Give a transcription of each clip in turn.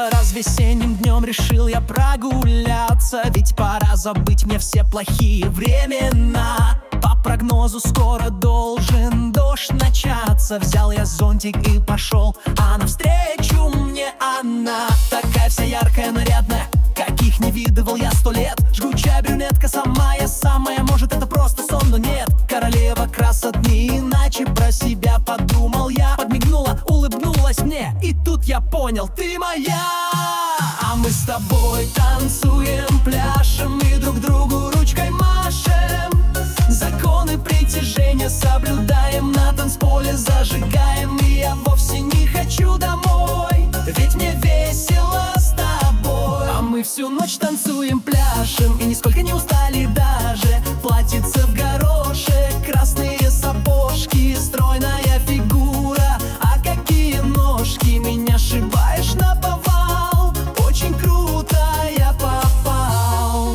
солнце, раз весенним днем решил я прогуляться. Ведь пора забыть мне все плохие времена. По прогнозу скоро должен дождь начаться. Взял я зонтик и пошел, а навстречу мне она. Такая вся яркая, нарядная, каких не видывал я 100 лет. Жгучая брюнетка, самая, может это просто сон, но нет. Королева красот не иначе, про себя подумал я. Подмигнула, улыбнулась мне, и тут я понял: ты моя. А мы с тобой танцуем, пляшем и друг другу ручкой машем. Законы притяжения соблюдаем, на танцполе зажигаем. И я вовсе не хочу домой, ведь мне весело с тобой. А мы всю ночь танцуем, пляшем и нисколько не устали даже. Платьице в горошек, красные сапожки, стройная фигура, а какие ножки. Меня сшибаешь наповал, очень круто я попал.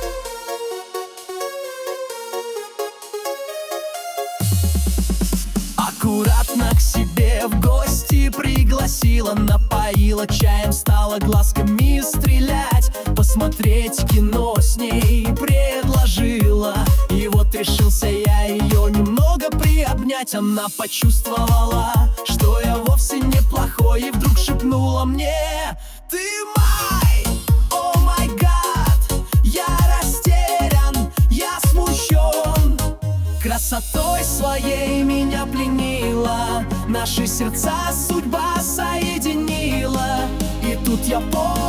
Аккуратно к себе в гости пригласила, напоила чаем, стала глазками стрелять. Посмотреть кино с ней предложила, и вот решился я ее немного приобнять. Она почувствовала, что я вовсе неплохой, и вдруг шепнула мне: ты мой, о май гад. Я растерян, я смущен, красотой своей меня пленила, наши сердца судьба соединила. И тут я понял,